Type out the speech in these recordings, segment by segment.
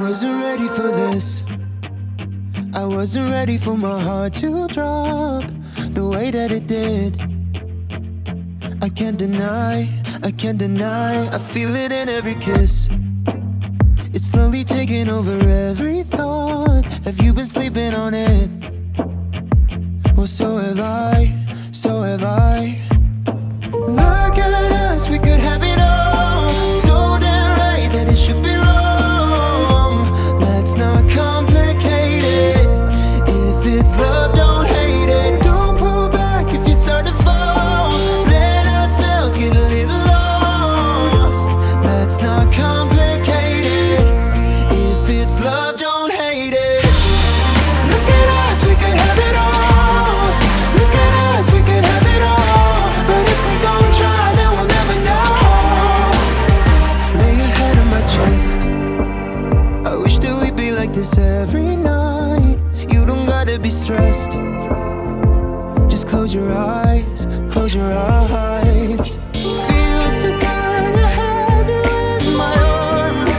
wasn't ready for this. I wasn't ready for my heart to drop the way that it did. I can't deny, I feel it in every kiss. It's slowly taking over every thought. Have you been sleeping on it? Well, so have I, so have I. Look at us, we could have it all. So damn right that it should be wrong. Let's not complicate it. If it's love, don't hate it. Don't pull back if you start to fall. Let ourselves get a little lost. Let's not complicate it. If it's love, don't hate it. Look at us, we could have it all. Look at us, we could have it all. But if we don't try, then we'll never know. Lay your head on my chest. I wish that we'd be like this every night. You don't gotta be stressed. Just close your eyes, close your eyes. Feels so good to have you in my arms.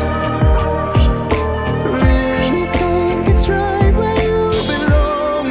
Really think it's right where you belong.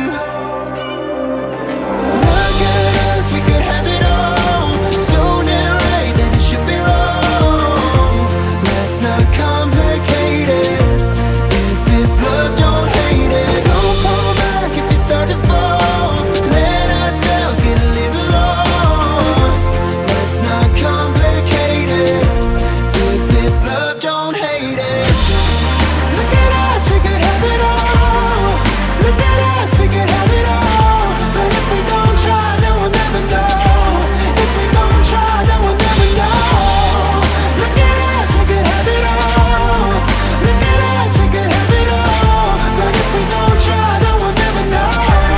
Look at us, we could have it all. So damn right that it should be wrong. Let's not complicate it. If it's love, don't hate it. Don't pull back if you start to fall. Let ourselves get a little lost. Let's not complicate it. If it's love, don't hate it. Look at us, we could have it all. Look at us, we could have it all. But if we don't try, then we'll never know. If we don't try, then we'll never know. Look at us, we could have it all. Look at us, we could have it all. But if we don't try, then we'll never know.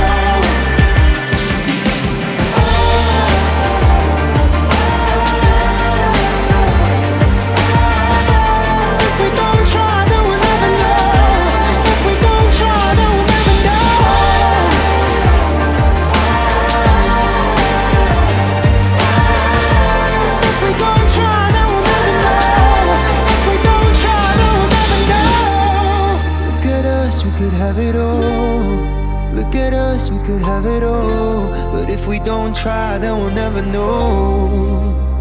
If we don't try, then we'll never know. If we don't try, then we'll never know. If we don't try, then we'll never know. If we don't try, then we'll never know. Look at us, we could have it all. Look at us, we could have it all. But if we don't try, then we'll never know.